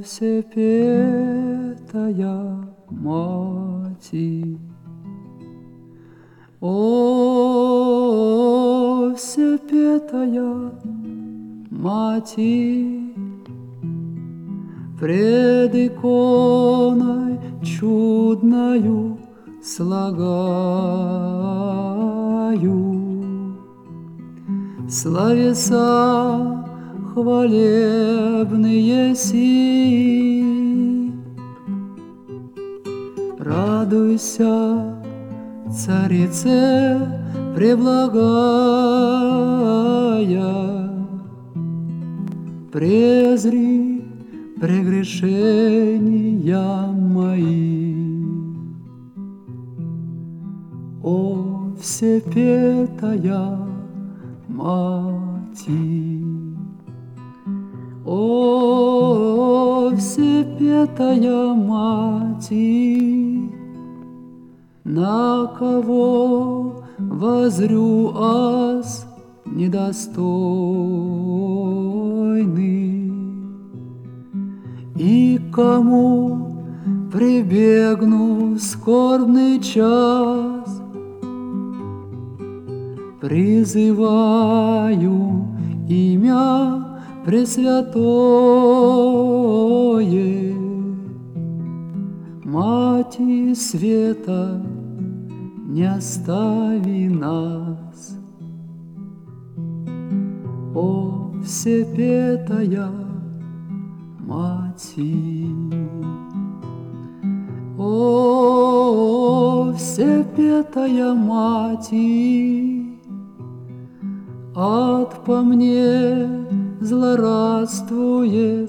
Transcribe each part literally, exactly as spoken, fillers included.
всепетая Мати, о, всепетая Мати, пред иконой чудною слагаю словеса хвалебные си. Радуйся, царице преблагая, презри прегрешения мои. О, всепетая Мати, о, всепетая Мати, на кого возрю аз недостойный, и кому прибегну в скорбный час, призываю имя Пресвятое, Мати света, не остави нас. О, всепетая Мати, о, всепетая Мати, ад по мне злорадствует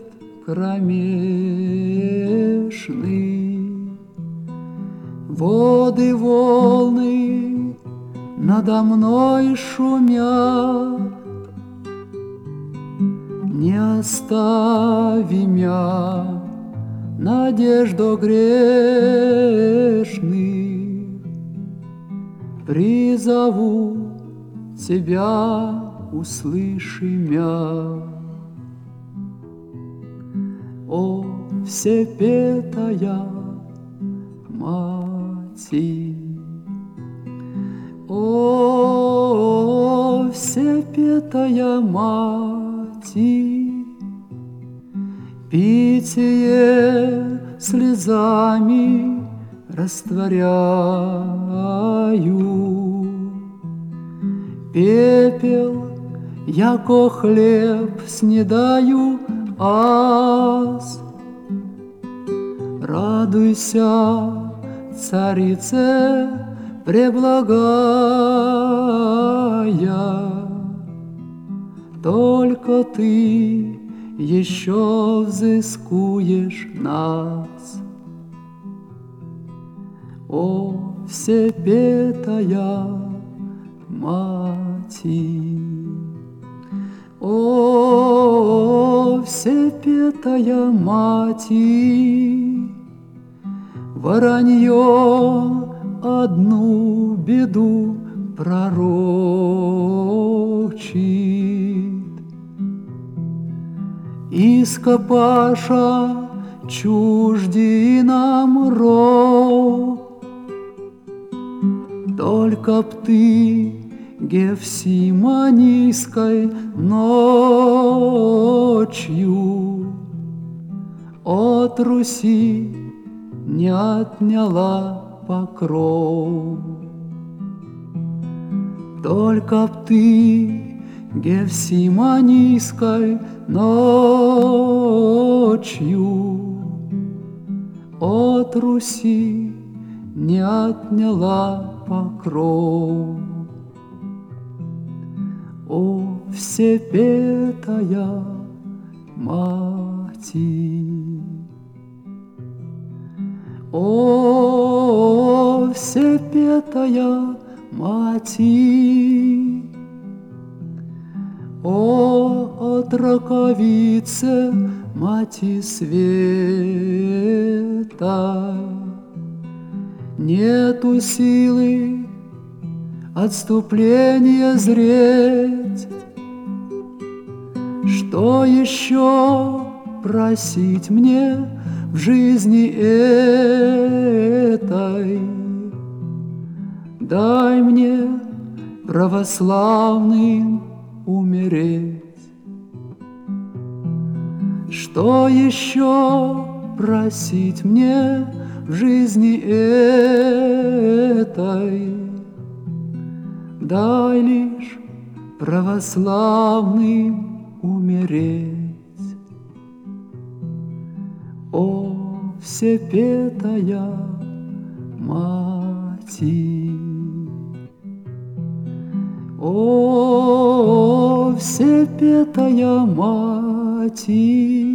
кромешный, воды волны надо мной шумят, не остави мя, надежду грешных, призову тебя, услыши мя. О, всепетая Мати, о, всепетая Мати, питие слезами растворяю, пепел, яко хлеб снедаю аз. Радуйся, царице преблагая, только ты еще взыскуешь нас. О, всепетая Мати, о, всепетая Мати, воронье одну беду пророчит. Ископаша чужди нам род, только б ты Гефсиманийской ночью от Руси не отняла покров. Только б ты Гефсиманийской ночью от Руси не отняла покров. О, всепетая Мати, о, всепетая Мати, о, отроковице Мати света, нету силы отступление зреть, что еще просить мне в жизни этой? Дай мне православным умереть. Что еще просить мне в жизни этой? Дай лишь православным умереть. О, всепетая Матерь! О, всепетая Матерь!